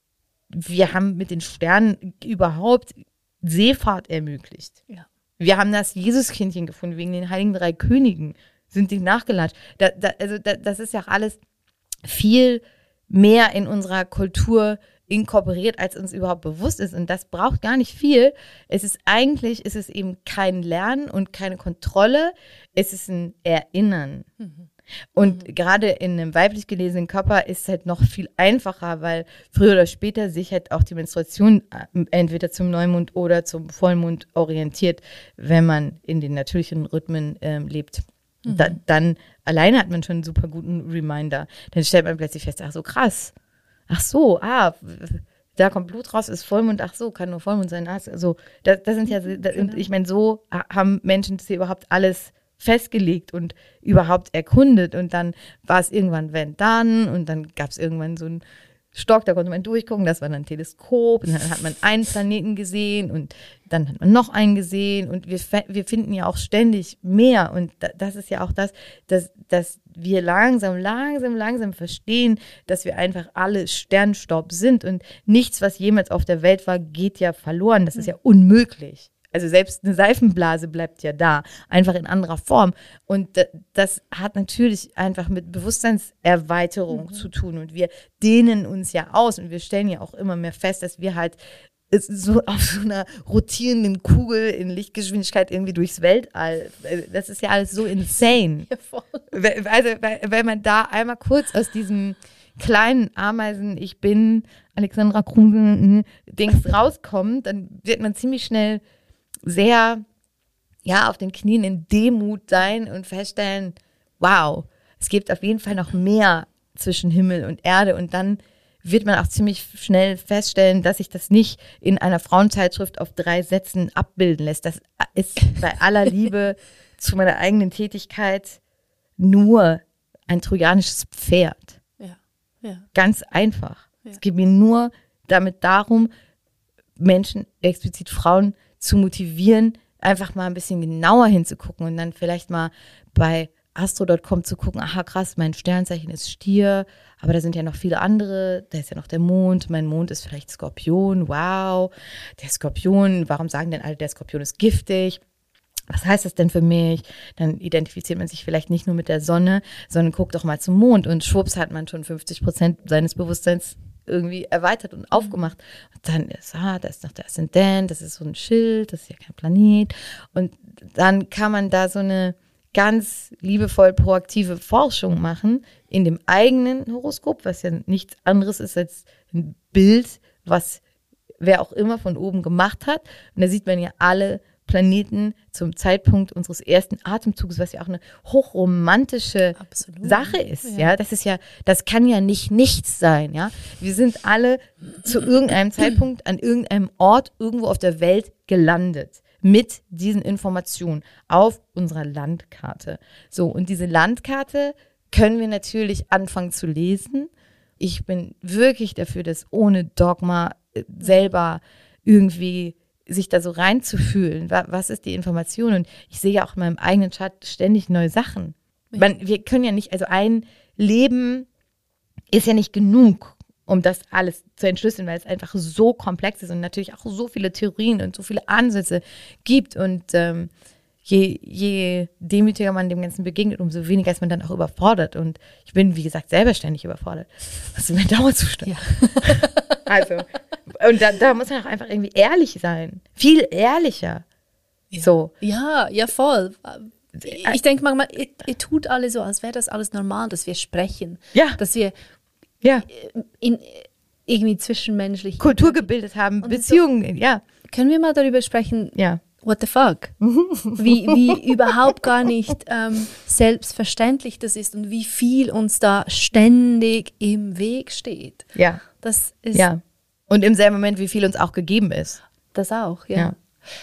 Wir haben mit den Sternen überhaupt Seefahrt ermöglicht. Ja. Wir haben das Jesuskindchen gefunden, wegen den Heiligen Drei Königen sind die nachgelatscht. Da, da, also da, das ist ja alles viel mehr in unserer Kultur inkorporiert, als uns überhaupt bewusst ist. Und das braucht gar nicht viel. Es ist eigentlich, ist es eben kein Lernen und keine Kontrolle. Es ist ein Erinnern. Mhm. Und mhm. gerade in einem weiblich gelesenen Körper ist es halt noch viel einfacher, weil früher oder später sich halt auch die Menstruation entweder zum Neumond oder zum Vollmond orientiert, wenn man in den natürlichen Rhythmen ähm, lebt. Mhm. Da, dann alleine hat man schon einen super guten Reminder. Dann stellt man plötzlich fest, ach so krass, ach so, ah, da kommt Blut raus, ist Vollmond, ach so, kann nur Vollmond sein. Also das, das sind ja, das, genau. Ich meine, so haben Menschen das hier überhaupt alles festgelegt und überhaupt erkundet und dann war es irgendwann wenn dann und dann gab es irgendwann so einen Stock, da konnte man durchgucken, das war dann ein Teleskop und dann hat man einen Planeten gesehen und dann hat man noch einen gesehen und wir, wir finden ja auch ständig mehr und das ist ja auch das, dass, dass wir langsam, langsam, langsam verstehen, dass wir einfach alle Sternstaub sind und nichts, was jemals auf der Welt war, geht ja verloren, das ist ja unmöglich. Also selbst eine Seifenblase bleibt ja da, einfach in anderer Form. Und das hat natürlich einfach mit Bewusstseinserweiterung mhm. zu tun. Und wir dehnen uns ja aus und wir stellen ja auch immer mehr fest, dass wir halt so auf so einer rotierenden Kugel in Lichtgeschwindigkeit irgendwie durchs Weltall, das ist ja alles so insane. Ja, voll. Also wenn man da einmal kurz aus diesem kleinen Ameisen, ich bin Alexandra Kruse, Dings rauskommt, dann wird man ziemlich schnell sehr, ja, auf den Knien in Demut sein und feststellen, wow, es gibt auf jeden Fall noch mehr zwischen Himmel und Erde und dann wird man auch ziemlich schnell feststellen, dass sich das nicht in einer Frauenzeitschrift auf drei Sätzen abbilden lässt. Das ist bei aller Liebe zu meiner eigenen Tätigkeit nur ein trojanisches Pferd. Ja, ja. Ganz einfach. Ja. Es geht mir nur damit darum, Menschen, explizit Frauen, zu motivieren, einfach mal ein bisschen genauer hinzugucken und dann vielleicht mal bei astro Punkt com zu gucken, aha krass, mein Sternzeichen ist Stier, aber da sind ja noch viele andere, da ist ja noch der Mond, mein Mond ist vielleicht Skorpion, wow, der Skorpion, warum sagen denn alle, der Skorpion ist giftig? Was heißt das denn für mich? Dann identifiziert man sich vielleicht nicht nur mit der Sonne, sondern guckt doch mal zum Mond und schwupps hat man schon fünfzig Prozent seines Bewusstseins irgendwie erweitert und aufgemacht. Und dann ist, ah, da ist noch der Aszendent, das ist so ein Schild, das ist ja kein Planet. Und dann kann man da so eine ganz liebevoll proaktive Forschung machen in dem eigenen Horoskop, was ja nichts anderes ist als ein Bild, was wer auch immer von oben gemacht hat. Und da sieht man ja alle Planeten zum Zeitpunkt unseres ersten Atemzuges, was ja auch eine hochromantische Absolut. Sache ist. Ja. Ja. Das ist ja, das kann ja nicht nichts sein. Ja, wir sind alle zu irgendeinem Zeitpunkt an irgendeinem Ort irgendwo auf der Welt gelandet mit diesen Informationen auf unserer Landkarte. So, und diese Landkarte können wir natürlich anfangen zu lesen. Ich bin wirklich dafür, dass ohne Dogma selber irgendwie sich da so reinzufühlen. Was ist die Information? Und ich sehe ja auch in meinem eigenen Chat ständig neue Sachen. Man, wir können ja nicht, also ein Leben ist ja nicht genug, um das alles zu entschlüsseln, weil es einfach so komplex ist und natürlich auch so viele Theorien und so viele Ansätze gibt. Und ähm, je, je demütiger man dem Ganzen begegnet, umso weniger ist man dann auch überfordert. Und ich bin, wie gesagt, selber ständig überfordert. Das ist mein Dauerzustand. Ja. Also, und da, da muss man auch einfach irgendwie ehrlich sein. Viel ehrlicher. Ja. So. Ja, ja, voll. Ich denke manchmal, ihr, ihr tut alle so, als wäre das alles normal, dass wir sprechen. Ja. Dass wir Ja. in, irgendwie zwischenmenschlich Kultur gebildet haben, Und Beziehungen, ja. Können wir mal darüber sprechen, Ja. what the fuck? wie, wie überhaupt gar nicht ähm, selbstverständlich das ist und wie viel uns da ständig im Weg steht. Ja. Das ist Ja. Und im selben Moment, wie viel uns auch gegeben ist. das auch, ja. Ja.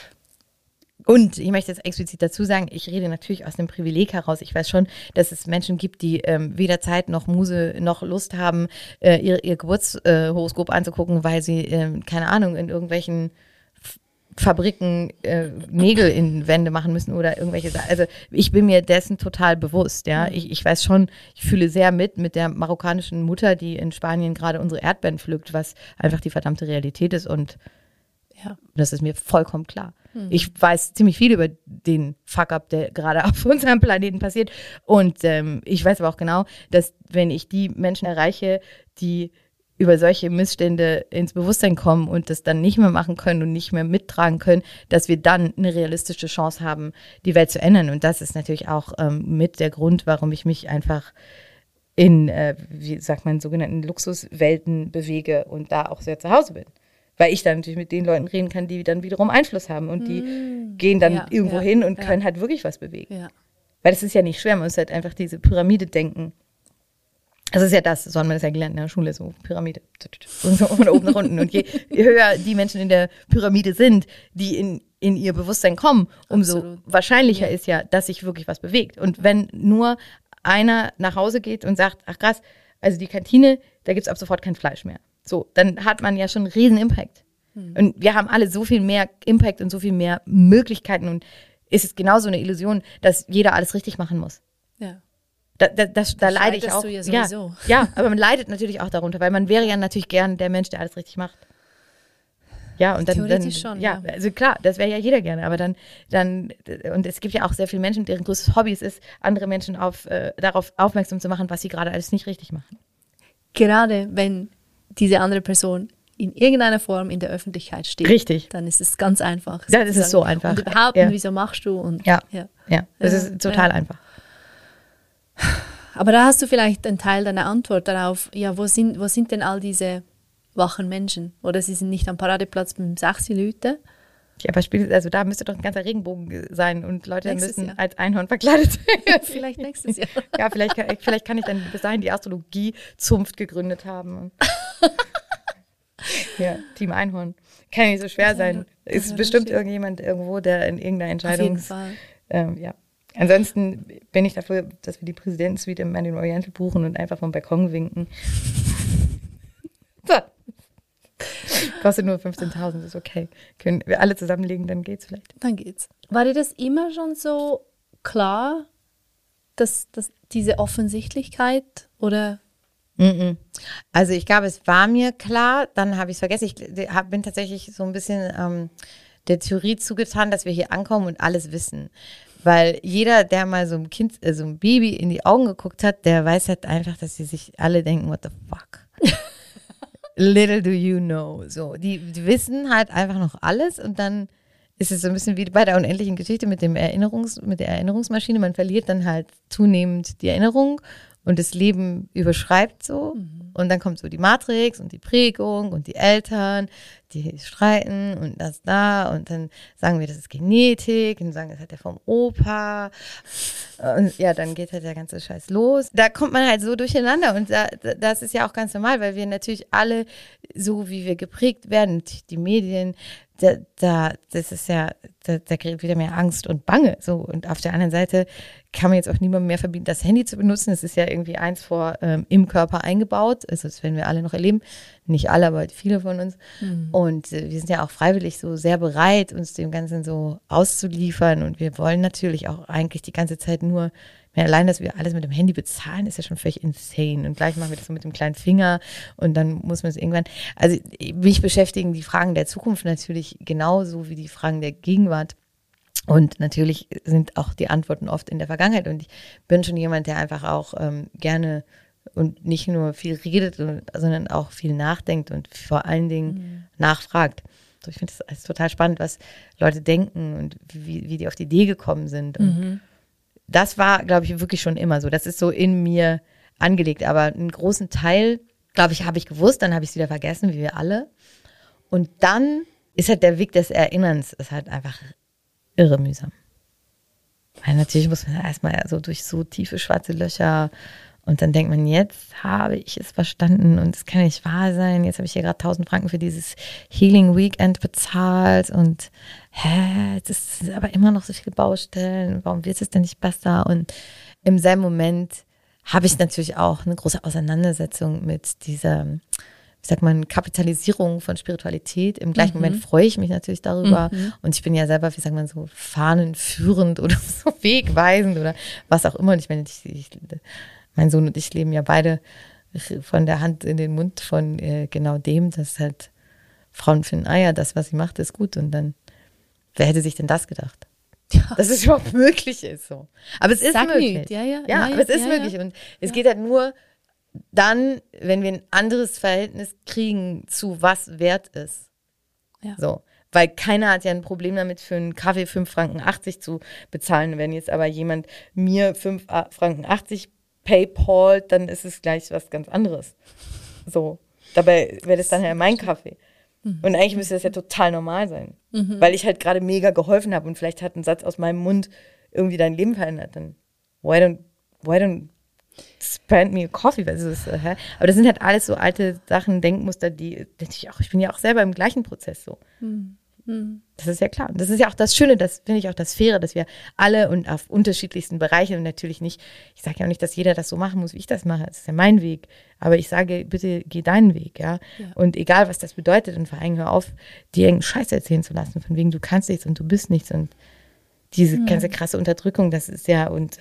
Und ich möchte jetzt explizit dazu sagen, ich rede natürlich aus dem Privileg heraus. Ich weiß schon, dass es Menschen gibt, die ähm, weder Zeit noch Muse noch Lust haben, äh, ihr, ihr Geburtshoroskop anzugucken, weil sie, ähm, keine Ahnung, in irgendwelchen F- Fabriken äh, Nägel in Wände machen müssen oder irgendwelche Sachen. Also ich bin mir dessen total bewusst. Ja, ich, ich weiß schon, ich fühle sehr mit mit der marokkanischen Mutter, die in Spanien gerade unsere Erdbeeren pflückt, was einfach die verdammte Realität ist und Ja. das ist mir vollkommen klar. Ich weiß ziemlich viel über den Fuck-up, der gerade auf unserem Planeten passiert. Und ähm, ich weiß aber auch genau, dass wenn ich die Menschen erreiche, die über solche Missstände ins Bewusstsein kommen und das dann nicht mehr machen können und nicht mehr mittragen können, dass wir dann eine realistische Chance haben, die Welt zu ändern. Und das ist natürlich auch ähm, mit der Grund, warum ich mich einfach in, äh, wie sagt man, sogenannten Luxuswelten bewege und da auch sehr zu Hause bin. Weil ich dann natürlich mit den Leuten reden kann, die dann wiederum Einfluss haben und die mm, gehen dann ja, irgendwo ja, hin und ja. können halt wirklich was bewegen. Ja. Weil das ist ja nicht schwer, man muss halt einfach diese Pyramide denken. Das ist ja das, so haben wir das ja gelernt in der Schule, so Pyramide. Und so von oben nach unten. Und je, je höher die Menschen in der Pyramide sind, die in, in ihr Bewusstsein kommen, umso Absolut. wahrscheinlicher Ja. ist ja, dass sich wirklich was bewegt. Und wenn nur einer nach Hause geht und sagt, ach krass, also die Kantine, da gibt es ab sofort kein Fleisch mehr. So, dann hat man ja schon einen riesen Impact. Hm. Und wir haben alle so viel mehr Impact und so viel mehr Möglichkeiten. Und es ist genauso eine Illusion, dass jeder alles richtig machen muss. Ja. Da, da, das, da Da leide ich scheiterst auch. du ja sowieso. Ja, ja, aber man leidet natürlich auch darunter, weil man wäre ja natürlich gern der Mensch, der alles richtig macht. Ja, und dann, dann Theoretisch schon, ja, ja. also klar, das wäre ja jeder gerne, aber dann, dann, und es gibt ja auch sehr viele Menschen, deren größtes Hobby es ist, andere Menschen auf, äh, darauf aufmerksam zu machen, was sie gerade alles nicht richtig machen. Gerade wenn diese andere Person in irgendeiner Form in der Öffentlichkeit steht, Richtig. dann ist es ganz einfach. Das ist es so sozusagen. einfach. Und überhaupt, Ja. wieso machst du? Und, Ja. ja. Ja, das Ja, ist total ja. einfach. Aber da hast du vielleicht einen Teil deiner Antwort darauf, ja, wo sind, wo sind denn all diese wachen Menschen? Oder sie sind nicht am Paradeplatz beim sechs Leute. Ja, aber spielt, also da müsste doch ein ganzer Regenbogen sein und Leute Nächstes müssen Jahr. als Einhorn verkleidet sein. Vielleicht nächstes Jahr. Ja, vielleicht, kann- vielleicht kann ich dann bis dahin die Astrologie-Zunft gegründet haben. Ja, Team Einhorn. Kann ja nicht so schwer Das wäre- sein. das Ist wäre bestimmt lustig. irgendjemand irgendwo, der in irgendeiner Auf jeden Entscheidung. Fall. Ähm, ja. Ansonsten bin ich dafür, dass wir die Präsidentensuite im Mandarin Oriental buchen und einfach vom Balkon winken. So. Kostet nur fünfzehntausend, ist okay. Können wir alle zusammenlegen, dann geht's vielleicht. Dann geht's. War dir das immer schon so klar, dass, dass diese Offensichtlichkeit oder Mm-mm. Also ich glaube, es war mir klar, dann habe ich es vergessen. Ich hab, bin tatsächlich so ein bisschen ähm, der Theorie zugetan, dass wir hier ankommen und alles wissen. Weil jeder, der mal so ein Kind, äh, so ein Baby in die Augen geguckt hat, der weiß halt einfach, dass sie sich alle denken, what the fuck? Little do you know. So, die, die wissen halt einfach noch alles und dann ist es so ein bisschen wie bei der unendlichen Geschichte mit dem Erinnerungs, mit der Erinnerungsmaschine. Man verliert dann halt zunehmend die Erinnerung und das Leben überschreibt so. Mhm. Und dann kommt so die Matrix und die Prägung und die Eltern, die streiten und das da. Und dann sagen wir, das ist Genetik. Und sagen, das hat der vom Opa. Und ja, dann geht halt der ganze Scheiß los. Da kommt man halt so durcheinander. Und da, das ist ja auch ganz normal, weil wir natürlich alle, so wie wir geprägt werden, die Medien, Da, da, das ist ja, da, da kriegt wieder mehr Angst und Bange. So. Und auf der anderen Seite kann man jetzt auch niemandem mehr verbieten, das Handy zu benutzen. Das ist ja irgendwie eins vor ähm, im Körper eingebaut. Also das werden wir alle noch erleben. Nicht alle, aber viele von uns. Mhm. Und äh, wir sind ja auch freiwillig so sehr bereit, uns dem Ganzen so auszuliefern. Und wir wollen natürlich auch eigentlich die ganze Zeit nur, ja, allein, dass wir alles mit dem Handy bezahlen, ist ja schon völlig insane. Und gleich machen wir das so mit dem kleinen Finger und dann muss man es irgendwann, also mich beschäftigen die Fragen der Zukunft natürlich genauso wie die Fragen der Gegenwart. Und natürlich sind auch die Antworten oft in der Vergangenheit. Und ich bin schon jemand, der einfach auch ähm, gerne und nicht nur viel redet, sondern auch viel nachdenkt und vor allen Dingen mhm. nachfragt. So, ich finde das total spannend, was Leute denken und wie, wie die auf die Idee gekommen sind. Und mhm. das war, glaube ich, wirklich schon immer so. Das ist so in mir angelegt. Aber einen großen Teil, glaube ich, habe ich gewusst. Dann habe ich es wieder vergessen, wie wir alle. Und dann ist halt der Weg des Erinnerns ist halt einfach irre mühsam. Weil natürlich muss man erstmal so durch so tiefe schwarze Löcher und dann denkt man, jetzt habe ich es verstanden und es kann nicht wahr sein. Jetzt habe ich hier gerade tausend Franken für dieses Healing Weekend bezahlt und hä, das sind aber immer noch so viele Baustellen. Warum wird es denn nicht besser? Und im selben Moment habe ich natürlich auch eine große Auseinandersetzung mit dieser, wie sagt man, Kapitalisierung von Spiritualität. Im gleichen mhm. Moment freue ich mich natürlich darüber. Mhm. Und ich bin ja selber, wie sagt man so, fahnenführend oder so wegweisend oder was auch immer. Und ich meine, ich, ich, mein Sohn und ich leben ja beide von der Hand in den Mund von äh, genau dem, dass halt Frauen finden, ah ja, das, was sie macht, ist gut. Und dann, wer hätte sich denn das gedacht? Ja. Dass es überhaupt möglich ist. So. Aber es ist Sag möglich. Ja, ja, ja, ja, aber es ist ja, möglich. Ja. Und es ja. geht halt nur dann, wenn wir ein anderes Verhältnis kriegen zu was wert ist. Ja. So. Weil keiner hat ja ein Problem damit, für einen Kaffee fünf Franken achtzig zu bezahlen. Wenn jetzt aber jemand mir fünf Franken achtzig PayPal, dann ist es gleich was ganz anderes. So. Dabei wäre das dann ja mein Kaffee. Mhm. Und eigentlich müsste das ja total normal sein. Mhm. Weil ich halt gerade mega geholfen habe und vielleicht hat ein Satz aus meinem Mund irgendwie dein Leben verändert. Dann why don't, why don't spend me a coffee? Das ist, äh, hä? Aber das sind halt alles so alte Sachen, Denkmuster, die, die auch, ich bin ja auch selber im gleichen Prozess so. Mhm. Das ist ja klar. Und das ist ja auch das Schöne, das finde ich auch das Faire, dass wir alle und auf unterschiedlichsten Bereichen und natürlich nicht, ich sage ja auch nicht, dass jeder das so machen muss, wie ich das mache. Das ist ja mein Weg. Aber ich sage, bitte geh deinen Weg, ja. ja. Und egal, was das bedeutet und vor allem hör auf, dir irgendeinen Scheiß erzählen zu lassen, von wegen du kannst nichts und du bist nichts und diese mhm. ganze krasse Unterdrückung, das ist ja und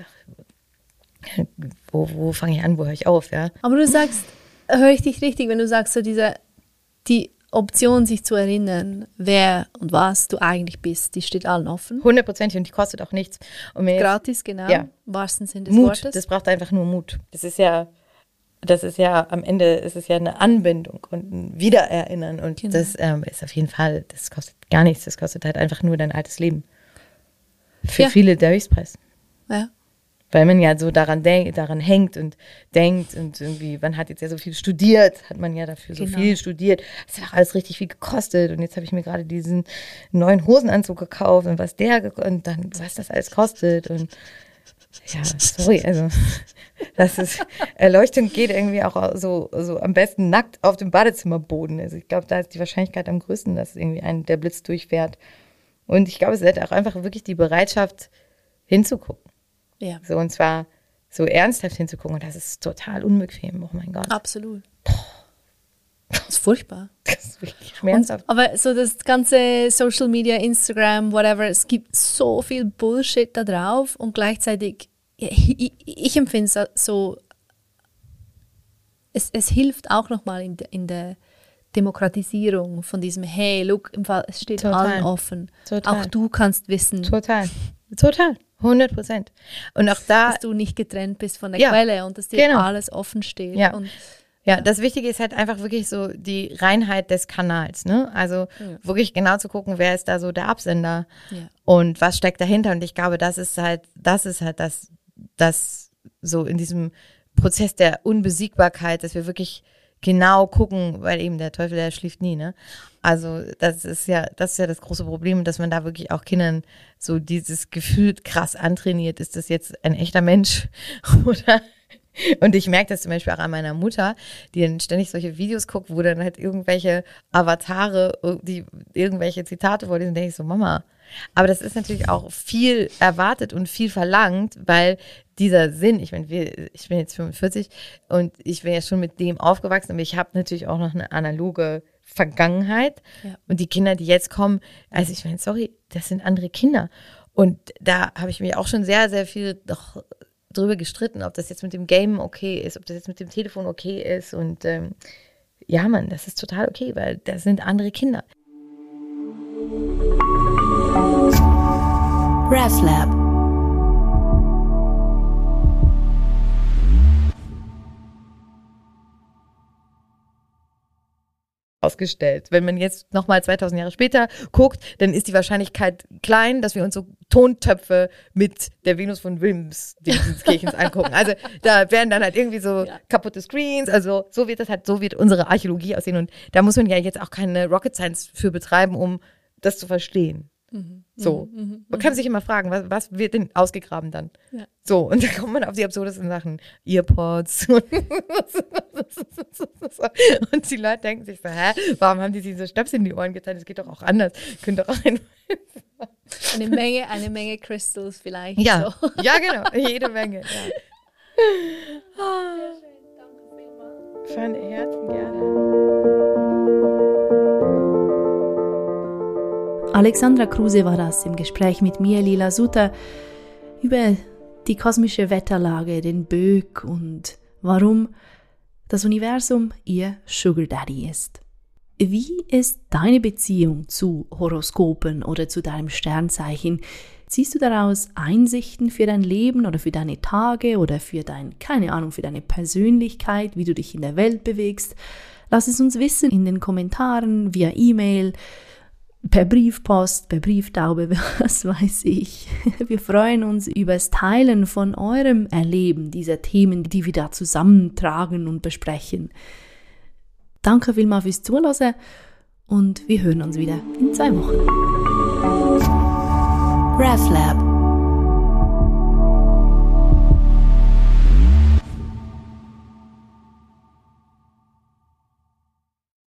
wo, wo fange ich an, wo höre ich auf, ja. Aber du sagst, höre ich dich richtig, wenn du sagst, so diese, die Option, sich zu erinnern, wer und was du eigentlich bist, die steht allen offen. Hundertprozentig und die kostet auch nichts. Und mir Gratis, genau. Ja. Im wahrsten Sinne des Mut, Wortes. Das braucht einfach nur Mut. Das ist ja, das ist ja am Ende ist es ja eine Anbindung und ein Wiedererinnern. Und genau. das ähm, ist auf jeden Fall, das kostet gar nichts. Das kostet halt einfach nur dein altes Leben. Für ja. viele der Höchstpreis. Ja. Weil man ja so daran, denk, daran hängt und denkt und irgendwie, man hat jetzt ja so viel studiert, hat man ja dafür genau. so viel studiert. Das hat auch alles richtig viel gekostet und jetzt habe ich mir gerade diesen neuen Hosenanzug gekauft und was der, und dann, was das alles kostet und ja, sorry, also das ist, Erleuchtung geht irgendwie auch so, so am besten nackt auf dem Badezimmerboden. Also ich glaube, da ist die Wahrscheinlichkeit am größten, dass irgendwie ein, der Blitz durchfährt. Und ich glaube, es ist auch einfach wirklich die Bereitschaft hinzugucken. Ja. So, und zwar so ernsthaft hinzugucken. Und das ist total unbequem. Oh mein Gott. Absolut. Das ist furchtbar. Das ist wirklich schmerzhaft. Und, aber so das ganze Social Media, Instagram, whatever, es gibt so viel Bullshit da drauf und gleichzeitig, ich, ich, ich empfinde es so, es, es hilft auch nochmal in, in der Demokratisierung von diesem, hey, look, im Fall, es steht Total. allen offen. Total. Auch du kannst wissen. Total. Total. hundert Prozent. Und auch da. Dass du nicht getrennt bist von der ja, Quelle und dass dir genau. alles offen steht. Ja. Und, ja, ja, das Wichtige ist halt einfach wirklich so die Reinheit des Kanals, ne? Also ja. wirklich genau zu gucken, wer ist da so der Absender ja. und was steckt dahinter. Und ich glaube, das ist halt, das ist halt das, das so in diesem Prozess der Unbesiegbarkeit, dass wir wirklich genau gucken, weil eben der Teufel, der schläft nie, ne? Also das ist ja, das ist ja das große Problem, dass man da wirklich auch Kindern so dieses Gefühl krass antrainiert, ist das jetzt ein echter Mensch oder? Und ich merke das zum Beispiel auch an meiner Mutter, die dann ständig solche Videos guckt, wo dann halt irgendwelche Avatare, die irgendwelche Zitate vorlesen, denke ich so, Mama. Aber das ist natürlich auch viel erwartet und viel verlangt, weil dieser Sinn, ich meine, wir, ich bin jetzt fünfundvierzig und ich bin ja schon mit dem aufgewachsen, aber ich habe natürlich auch noch eine analoge Vergangenheit. Ja. Und die Kinder, die jetzt kommen, also ich meine, sorry, das sind andere Kinder. Und da habe ich mich auch schon sehr, sehr viel doch drüber gestritten, ob das jetzt mit dem Game okay ist, ob das jetzt mit dem Telefon okay ist. Und ähm, ja, Mann, das ist total okay, weil das sind andere Kinder. RefLab. Ausgestellt. Wenn man jetzt nochmal zweitausend Jahre später guckt, dann ist die Wahrscheinlichkeit klein, dass wir uns so Tontöpfe mit der Venus von Wilhelmskirchens angucken. Also da werden dann halt irgendwie so ja. kaputte Screens, also so wird das halt, so wird unsere Archäologie aussehen und da muss man ja jetzt auch keine Rocket Science für betreiben, um das zu verstehen. Mhm. So. Mhm. Man kann sich immer fragen, was, was wird denn ausgegraben dann? Ja. So, und da kommt man auf die absurdesten Sachen. Earpods. Und die Leute denken sich so, hä, warum haben die diese Stöpsel in die Ohren getan? Das geht doch auch anders. Könnt doch auch ein eine Menge, eine Menge Crystals vielleicht. Ja, so. Ja, genau. Jede Menge. Ja. Sehr schön, danke vielmals. Von Herzen gerne. Alexandra Kruse war das im Gespräch mit mir, Lila Suter, über die kosmische Wetterlage, den Böck und warum das Universum ihr Sugar Daddy ist. Wie ist deine Beziehung zu Horoskopen oder zu deinem Sternzeichen? Ziehst du daraus Einsichten für dein Leben oder für deine Tage oder für dein, keine Ahnung, für deine Persönlichkeit, wie du dich in der Welt bewegst? Lass es uns wissen in den Kommentaren, via E-Mail, per Briefpost, per Brieftaube, was weiß ich. Wir freuen uns über das Teilen von eurem Erleben dieser Themen, die wir da zusammentragen und besprechen. Danke vielmals fürs Zuhören und wir hören uns wieder in zwei Wochen. RefLab.